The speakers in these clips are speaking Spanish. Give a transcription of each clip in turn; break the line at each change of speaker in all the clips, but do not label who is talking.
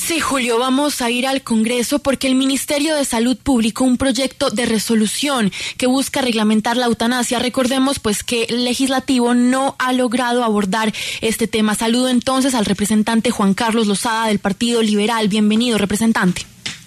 Sí, Julio, vamos a ir al Congreso porque el Ministerio de Salud publicó un proyecto de resolución que busca reglamentar la eutanasia. Recordemos pues que el legislativo no ha logrado abordar este tema. Saludo entonces al representante Juan Carlos Lozada del Partido Liberal. Bienvenido, representante.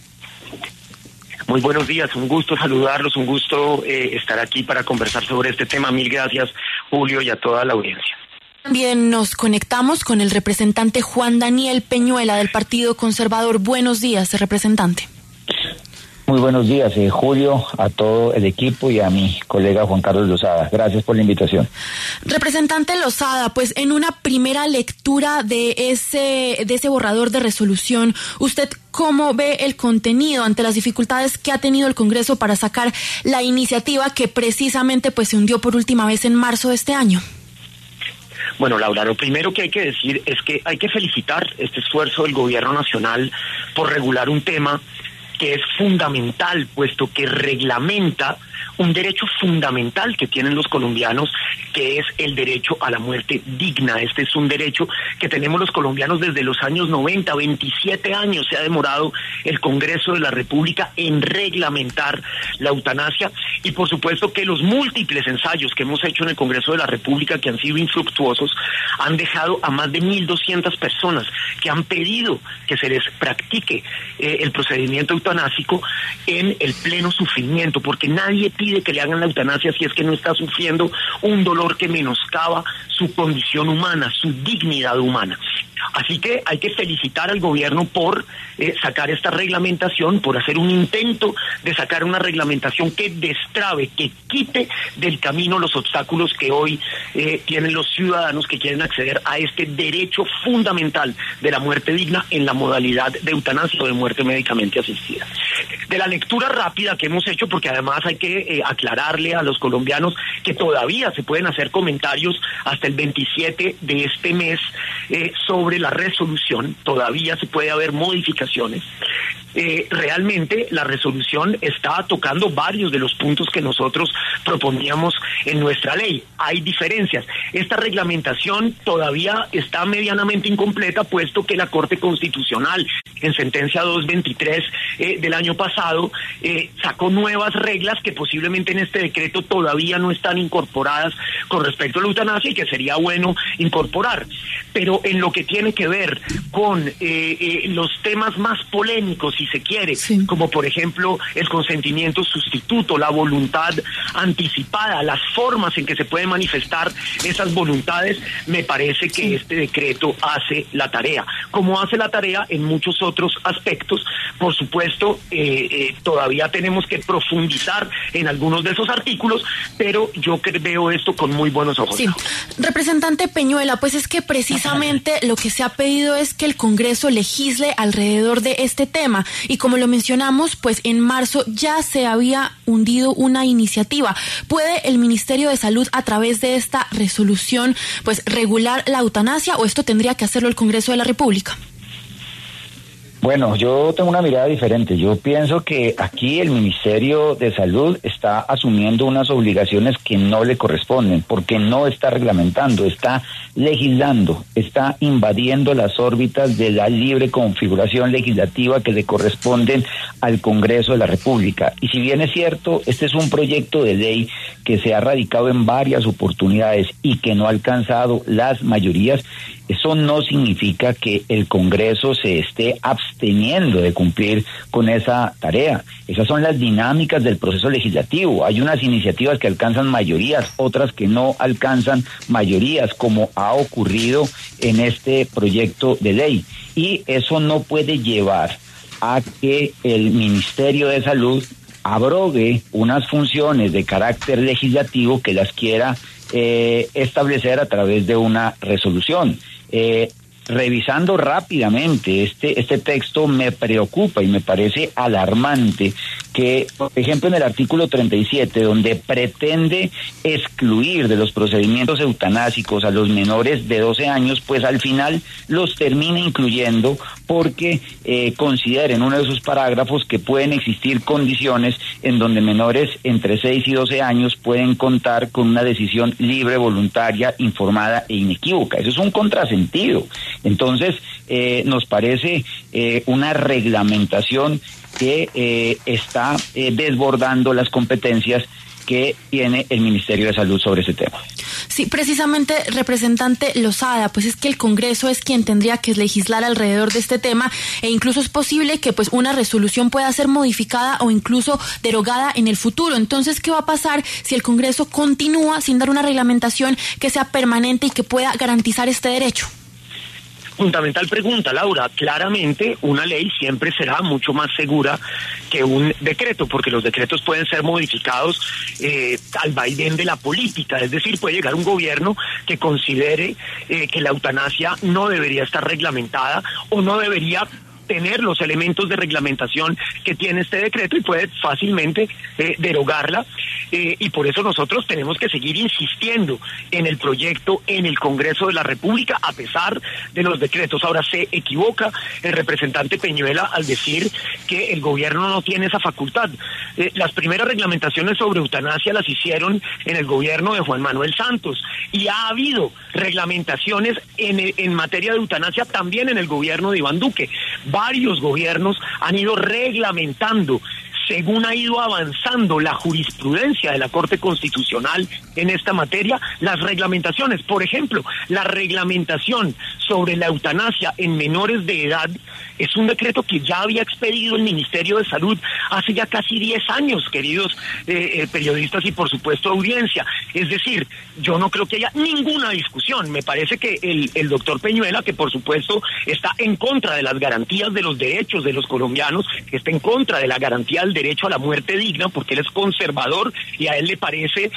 Muy buenos días, un gusto saludarlos, un gusto estar aquí para conversar sobre este tema. Mil gracias, Julio, y a toda la audiencia.
También nos conectamos con el representante Juan Daniel Peñuela del Partido Conservador. Buenos días, representante.
Muy buenos días, Julio, a todo el equipo y a mi colega Juan Carlos Lozada. Gracias por la invitación.
Representante Lozada, pues en una primera lectura de ese borrador de resolución, ¿usted cómo ve el contenido ante las dificultades que ha tenido el Congreso para sacar la iniciativa que precisamente pues se hundió por última vez en marzo de este año?
Bueno, Laura, lo primero que hay que decir es que hay que felicitar este esfuerzo del Gobierno Nacional por regular un tema que es fundamental, puesto que reglamenta un derecho fundamental que tienen los colombianos, que es el derecho a la muerte digna. Este es un derecho que tenemos los colombianos desde los años 90, 27 años se ha demorado el Congreso de la República en reglamentar la eutanasia, y por supuesto que los múltiples ensayos que hemos hecho en el Congreso de la República, que han sido infructuosos, han dejado a más de 1.200 personas que han pedido que se les practique el procedimiento eutanásico en el pleno sufrimiento, porque nadie pide que le hagan la eutanasia si es que no está sufriendo un dolor que menoscaba su condición humana, su dignidad humana. Así que hay que felicitar al gobierno por sacar esta reglamentación, por hacer un intento de sacar una reglamentación que destrabe, que quite del camino los obstáculos que hoy tienen los ciudadanos que quieren acceder a este derecho fundamental de la muerte digna en la modalidad de eutanasia o de muerte médicamente asistida. De la lectura rápida que hemos hecho, porque además hay que aclararle a los colombianos que todavía se pueden hacer comentarios hasta el 27 de este mes sobre la resolución, todavía se puede haber modificaciones. Realmente la resolución está tocando varios de los puntos que nosotros proponíamos en nuestra ley. Hay diferencias. Esta reglamentación todavía está medianamente incompleta, puesto que la Corte Constitucional, en sentencia 223 del año pasado, sacó nuevas reglas que posiblemente en este decreto todavía no están incorporadas con respecto a la eutanasia y que sería bueno incorporar. Pero en lo que tiene que ver con los temas más polémicos, si se quiere, sí, como por ejemplo el consentimiento sustituto, la voluntad anticipada, las formas en que se pueden manifestar esas voluntades, me parece que este decreto hace la tarea, como hace la tarea en muchos otros aspectos. Por supuesto, todavía tenemos que profundizar en algunos de esos artículos, pero yo veo esto con muy buenos ojos.
Sí, representante Peñuela, pues es que precisamente lo que se ha pedido es que el Congreso legisle alrededor de este tema, y como lo mencionamos, pues en marzo ya se había hundido una iniciativa. ¿Puede el Ministerio de Salud, a través de esta resolución, pues regular la eutanasia, o esto tendría que hacerlo el Congreso de la República?
Bueno, yo tengo una mirada diferente. Yo pienso que aquí el Ministerio de Salud está asumiendo unas obligaciones que no le corresponden, porque no está reglamentando, está legislando, está invadiendo las órbitas de la libre configuración legislativa que le corresponden al Congreso de la República. Y si bien es cierto, este es un proyecto de ley que se ha radicado en varias oportunidades y que no ha alcanzado las mayorías, eso no significa que el Congreso se esté absteniendo de cumplir con esa tarea. Esas son las dinámicas del proceso legislativo. Hay unas iniciativas que alcanzan mayorías, otras que no alcanzan mayorías, como ha ocurrido en este proyecto de ley. Y eso no puede llevar a que el Ministerio de Salud abrogue unas funciones de carácter legislativo que las quiera establecer a través de una resolución. Revisando rápidamente este texto, me preocupa y me parece alarmante que, por ejemplo, en el artículo 37, donde pretende excluir de los procedimientos eutanásicos a los menores de 12 años, pues al final los termina incluyendo porque considera en uno de sus parágrafos que pueden existir condiciones en donde menores entre 6 y 12 años pueden contar con una decisión libre, voluntaria, informada e inequívoca. Eso es un contrasentido. Entonces, nos parece una reglamentación que está desbordando las competencias que tiene el Ministerio de Salud sobre ese tema.
Sí, precisamente, representante Lozada, pues es que el Congreso es quien tendría que legislar alrededor de este tema, e incluso es posible que pues una resolución pueda ser modificada o incluso derogada en el futuro. Entonces, ¿qué va a pasar si el Congreso continúa sin dar una reglamentación que sea permanente y que pueda garantizar este derecho?
Fundamental pregunta, Laura. Claramente una ley siempre será mucho más segura que un decreto, porque los decretos pueden ser modificados al vaivén de la política. Es decir, puede llegar un gobierno que considere que la eutanasia no debería estar reglamentada o no debería tener los elementos de reglamentación que tiene este decreto y puede fácilmente derogarla, y por eso nosotros tenemos que seguir insistiendo en el proyecto en el Congreso de la República a pesar de los decretos. Ahora, se equivoca el representante Peñuela al decir que el gobierno no tiene esa facultad. Las primeras reglamentaciones sobre eutanasia las hicieron en el gobierno de Juan Manuel Santos, y ha habido reglamentaciones en materia de eutanasia también en el gobierno de Iván Duque. Varios gobiernos han ido reglamentando según ha ido avanzando la jurisprudencia de la Corte Constitucional en esta materia, las reglamentaciones. Por ejemplo, la reglamentación sobre la eutanasia en menores de edad es un decreto que ya había expedido el Ministerio de Salud hace ya casi 10 años, queridos periodistas y por supuesto audiencia. Es decir, yo no creo que haya ninguna discusión. Me parece que el doctor Peñuela, que por supuesto está en contra de las garantías de los derechos de los colombianos, que está en contra de la garantía del derecho a la muerte digna, porque él es conservador y a él le parece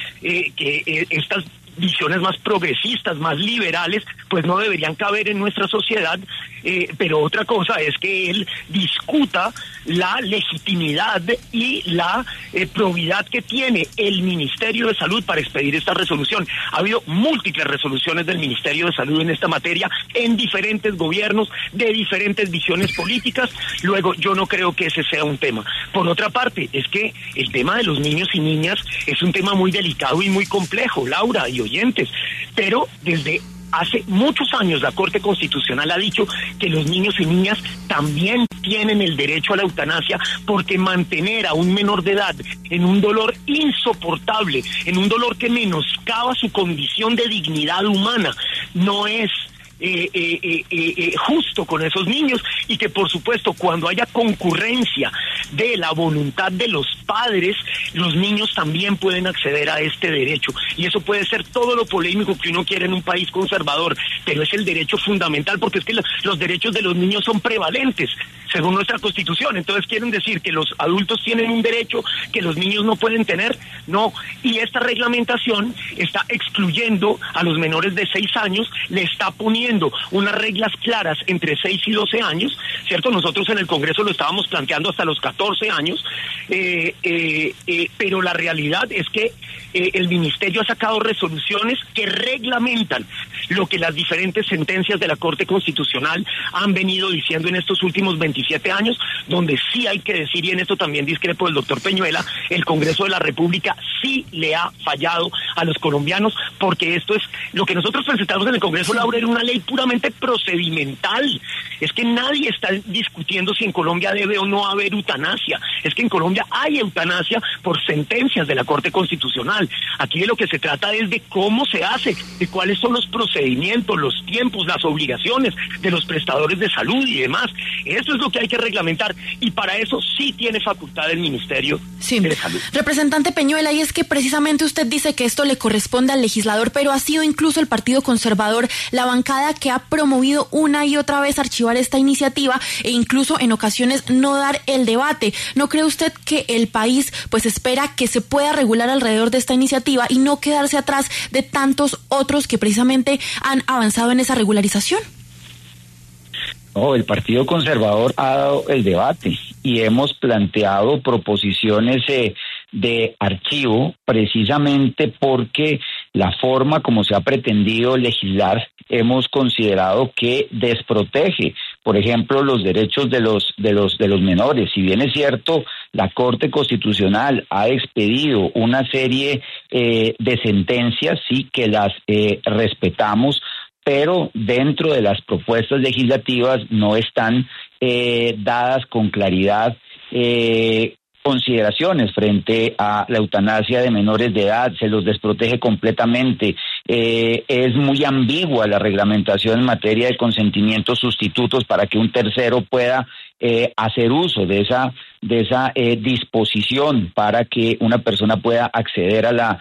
que estas visiones más progresistas, más liberales, pues no deberían caber en nuestra sociedad, pero otra cosa es que él discuta la legitimidad y la probidad que tiene el Ministerio de Salud para expedir esta resolución. Ha habido múltiples resoluciones del Ministerio de Salud en esta materia, en diferentes gobiernos, de diferentes visiones políticas. Luego, yo no creo que ese sea un tema. Por otra parte, es que el tema de los niños y niñas es un tema muy delicado y muy complejo, Laura y oyentes, pero desde hace muchos años la Corte Constitucional ha dicho que los niños y niñas también tienen el derecho a la eutanasia, porque mantener a un menor de edad en un dolor insoportable, en un dolor que menoscaba su condición de dignidad humana, no es justo con esos niños, y que por supuesto cuando haya concurrencia de la voluntad de los padres, los niños también pueden acceder a este derecho, y eso puede ser todo lo polémico que uno quiere en un país conservador, pero es el derecho fundamental, porque es que los derechos de los niños son prevalentes según nuestra Constitución. Entonces, ¿quieren decir que los adultos tienen un derecho que los niños no pueden tener? No, y esta reglamentación está excluyendo a los menores de 6 años, le está poniendo unas reglas claras entre 6 y 12 años, ¿cierto? Nosotros en el Congreso lo estábamos planteando hasta los 14 años, pero la realidad es que el Ministerio ha sacado resoluciones que reglamentan lo que las diferentes sentencias de la Corte Constitucional han venido diciendo en estos últimos 27 años, donde sí hay que decir, y en esto también discrepo del doctor Peñuela, el Congreso de la República sí le ha fallado a los colombianos, porque esto es lo que nosotros presentamos en el Congreso, Laura, era una ley puramente procedimental. Es que nadie está discutiendo si en Colombia debe o no haber eutanasia. Es que en Colombia hay eutanasia por sentencias de la Corte Constitucional. Aquí de lo que se trata es de cómo se hace, de cuáles son los procedimientos, los tiempos, las obligaciones de los prestadores de salud y demás. Eso es lo que hay que reglamentar, y para eso sí tiene facultad el Ministerio de Salud.
Representante Peñuela, y es que precisamente usted dice que esto le corresponde al legislador, pero ha sido incluso el Partido Conservador la bancada que ha promovido una y otra vez archivar esta iniciativa e incluso en ocasiones no dar el debate. ¿No cree usted que el país pues espera que se pueda regular alrededor de esta iniciativa y no quedarse atrás de tantos otros que precisamente han avanzado en esa regularización?
No, el Partido Conservador ha dado el debate y hemos planteado proposiciones de archivo, precisamente porque la forma como se ha pretendido legislar hemos considerado que desprotege por ejemplo, los derechos de los menores. Si bien es cierto, la Corte Constitucional ha expedido una serie de sentencias, sí, que las respetamos, pero dentro de las propuestas legislativas no están dadas con claridad consideraciones frente a la eutanasia de menores de edad, se los desprotege completamente, es muy ambigua la reglamentación en materia de consentimientos sustitutos para que un tercero pueda hacer uso de esa disposición para que una persona pueda acceder a la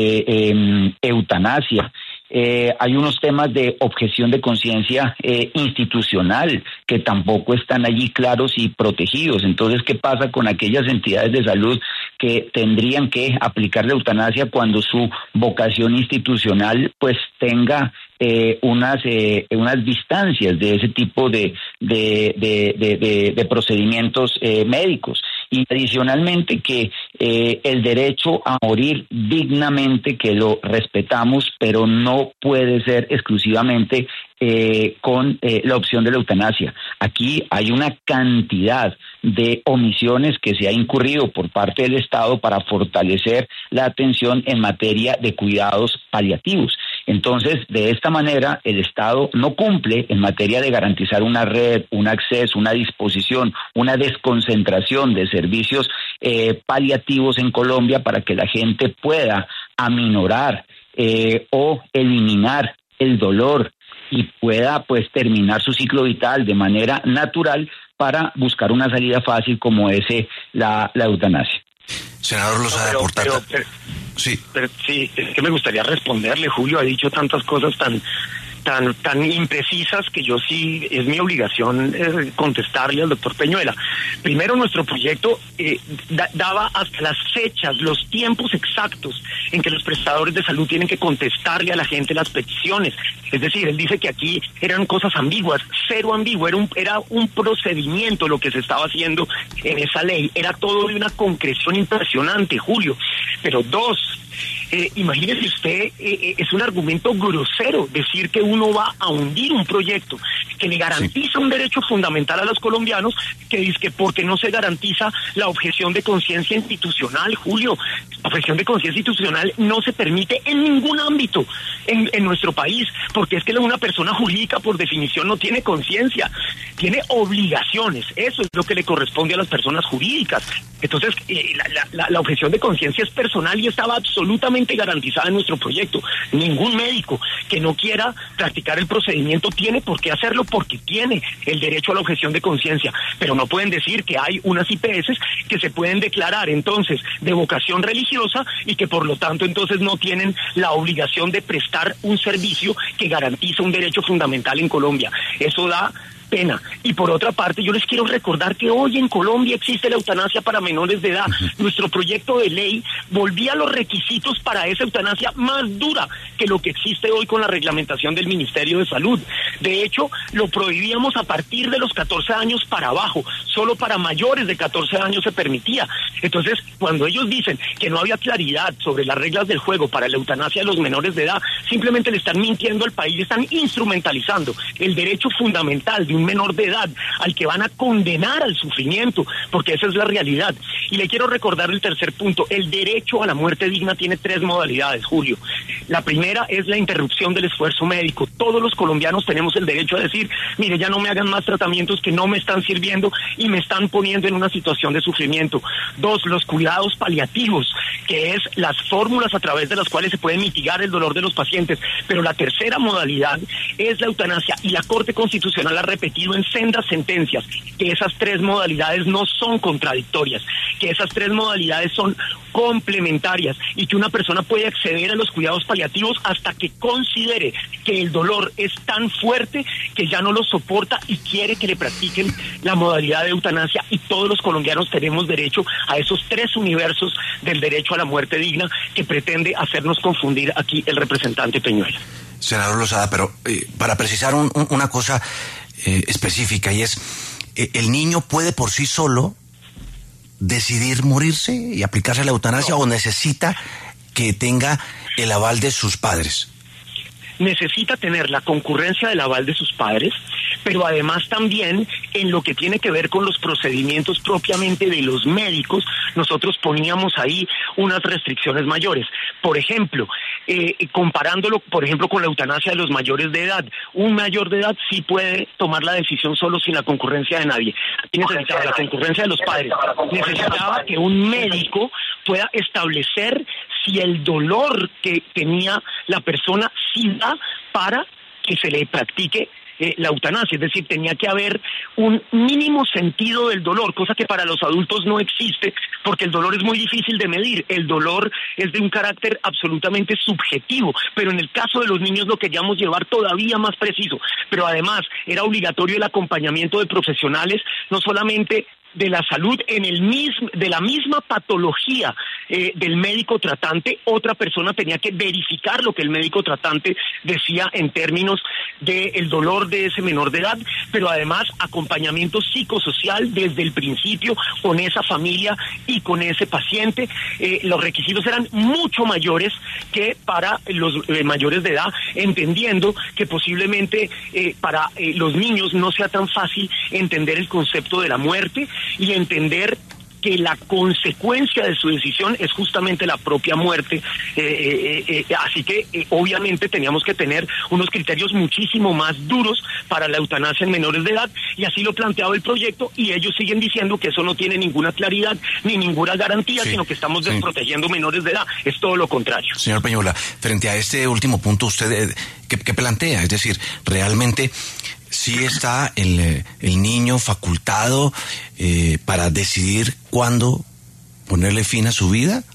eutanasia. Hay unos temas de objeción de conciencia institucional que tampoco están allí claros y protegidos. Entonces, ¿qué pasa con aquellas entidades de salud que tendrían que aplicar la eutanasia cuando su vocación institucional pues tenga unas distancias de ese tipo de procedimientos médicos? Y adicionalmente que el derecho a morir dignamente, que lo respetamos, pero no puede ser exclusivamente con la opción de la eutanasia. Aquí hay una cantidad de omisiones que se ha incurrido por parte del Estado para fortalecer la atención en materia de cuidados paliativos. Entonces, de esta manera, el Estado no cumple en materia de garantizar una red, un acceso, una disposición, una desconcentración de servicios paliativos en Colombia para que la gente pueda aminorar o eliminar el dolor y pueda pues terminar su ciclo vital de manera natural para buscar una salida fácil como es la eutanasia.
Senador Lozada, por tanto...
Sí, es que me gustaría responderle. Julio ha dicho tantas cosas tan imprecisas que yo sí, es mi obligación contestarle al doctor Peñuela. Primero, nuestro proyecto daba hasta las fechas, los tiempos exactos en que los prestadores de salud tienen que contestarle a la gente las peticiones. Es decir, él dice que aquí eran cosas ambiguas, cero ambiguo, era un procedimiento lo que se estaba haciendo en esa ley, era todo de una concreción impresionante, Julio. Pero dos, imagínese usted, es un argumento grosero decir que uno va a hundir un proyecto que le garantiza un derecho fundamental a los colombianos, que dice que porque no se garantiza la objeción de conciencia institucional, Julio. La objeción de conciencia institucional no se permite en ningún ámbito en nuestro país, porque es que una persona jurídica por definición no tiene conciencia, tiene obligaciones, eso es lo que le corresponde a las personas jurídicas. Entonces, la objeción de conciencia es personal y estaba absolutamente garantizada en nuestro proyecto. Ningún médico que no quiera practicar el procedimiento tiene por qué hacerlo, porque tiene el derecho a la objeción de conciencia. Pero no pueden decir que hay unas IPS que se pueden declarar entonces de vocación religiosa y que por lo tanto entonces no tienen la obligación de prestar un servicio que garantiza un derecho fundamental en Colombia. Eso da pena. Y por otra parte, yo les quiero recordar que hoy en Colombia existe la eutanasia para menores de edad. Nuestro proyecto de ley volvía los requisitos para esa eutanasia más dura que lo que existe hoy con la reglamentación del Ministerio de Salud. De hecho, lo prohibíamos a partir de los 14 años para abajo. Solo para mayores de 14 años se permitía. Entonces, cuando ellos dicen que no había claridad sobre las reglas del juego para la eutanasia de los menores de edad, simplemente le están mintiendo al país, le están instrumentalizando el derecho fundamental de un menor de edad al que van a condenar al sufrimiento, porque esa es la realidad. Y le quiero recordar el tercer punto: el derecho a la muerte digna tiene 3 modalidades, Julio. La primera es la interrupción del esfuerzo médico. Todos los colombianos tenemos el derecho a decir, mire, ya no me hagan más tratamientos que no me están sirviendo y me están poniendo en una situación de sufrimiento. 2, los cuidados paliativos, que es las fórmulas a través de las cuales se puede mitigar el dolor de los pacientes. Pero la tercera modalidad es la eutanasia, y la Corte Constitucional ha repetido en sendas sentencias que esas 3 modalidades no son contradictorias, que esas 3 modalidades son complementarias y que una persona puede acceder a los cuidados paliativos hasta que considere que el dolor es tan fuerte que ya no lo soporta y quiere que le practiquen la modalidad de eutanasia. Y todos los colombianos tenemos derecho a esos 3 universos del derecho a la muerte digna que pretende hacernos confundir aquí el representante Peñuela.
Senador Lozada, pero para precisar una cosa específica, y es, ¿el niño puede por sí solo decidir morirse y aplicarse la eutanasia, o necesita que tenga el aval de sus padres?
necesita tener la concurrencia del aval de sus padres, pero además también en lo que tiene que ver con los procedimientos propiamente de los médicos, nosotros poníamos ahí unas restricciones mayores. Por ejemplo, comparándolo, por ejemplo, con la eutanasia de los mayores de edad, un mayor de edad sí puede tomar la decisión solo sin la concurrencia de nadie. Aquí necesitaba la concurrencia de los padres, necesitaba que un médico pueda establecer si el dolor que tenía la persona sí da para que se le practique la eutanasia, es decir, tenía que haber un mínimo sentido del dolor, cosa que para los adultos no existe, porque el dolor es muy difícil de medir, el dolor es de un carácter absolutamente subjetivo, pero en el caso de los niños lo queríamos llevar todavía más preciso, pero además era obligatorio el acompañamiento de profesionales, no solamente de la salud de la misma patología del médico tratante, otra persona tenía que verificar lo que el médico tratante decía en términos del dolor de ese menor de edad, pero además acompañamiento psicosocial desde el principio con esa familia y con ese paciente. Los requisitos eran mucho mayores que para los mayores de edad, entendiendo que posiblemente para los niños no sea tan fácil entender el concepto de la muerte y entender que la consecuencia de su decisión es justamente la propia muerte, así que obviamente teníamos que tener unos criterios muchísimo más duros para la eutanasia en menores de edad, y así lo planteaba el proyecto, y ellos siguen diciendo que eso no tiene ninguna claridad ni ninguna garantía, sino que estamos desprotegiendo menores de edad. Es todo lo contrario.
Señor Peñuela, frente a este último punto, ¿usted qué plantea? Es decir, realmente sí está el niño facultado para decidir cuándo ponerle fin a su vida.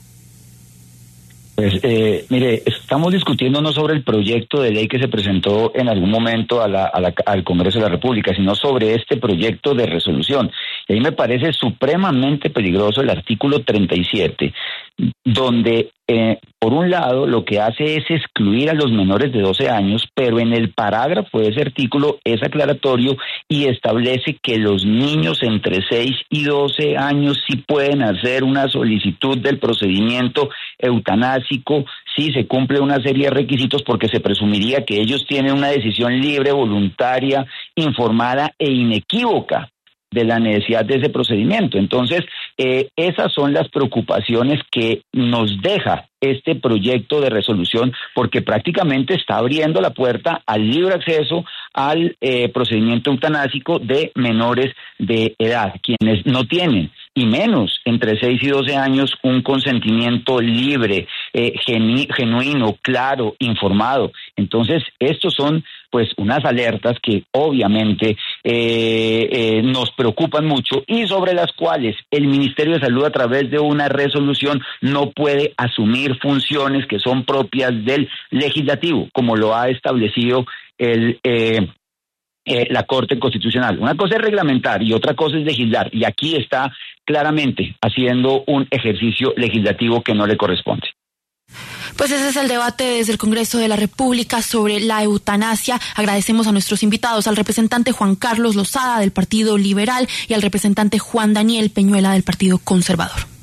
Pues mire, estamos discutiendo no sobre el proyecto de ley que se presentó en algún momento al Congreso de la República, sino sobre este proyecto de resolución. Y ahí me parece supremamente peligroso el artículo 37, donde por un lado lo que hace es excluir a los menores de 12 años, pero en el parágrafo de ese artículo es aclaratorio y establece que los niños entre 6 y 12 años sí pueden hacer una solicitud del procedimiento eutanásico si se cumple una serie de requisitos, porque se presumiría que ellos tienen una decisión libre, voluntaria, informada e inequívoca de la necesidad de ese procedimiento. Entonces, esas son las preocupaciones que nos deja este proyecto de resolución, porque prácticamente está abriendo la puerta al libre acceso al procedimiento eutanásico de menores de edad, quienes no tienen, y menos entre 6 y 12 años, un consentimiento libre, genuino, claro, informado. Entonces, estos son pues unas alertas que obviamente nos preocupan mucho y sobre las cuales el Ministerio de Salud, a través de una resolución, no puede asumir funciones que son propias del legislativo, como lo ha establecido la Corte Constitucional. Una cosa es reglamentar y otra cosa es legislar, y aquí está claramente haciendo un ejercicio legislativo que no le corresponde.
Pues ese es el debate desde el Congreso de la República sobre la eutanasia. Agradecemos a nuestros invitados, al representante Juan Carlos Lozada del Partido Liberal y al representante Juan Daniel Peñuela del Partido Conservador.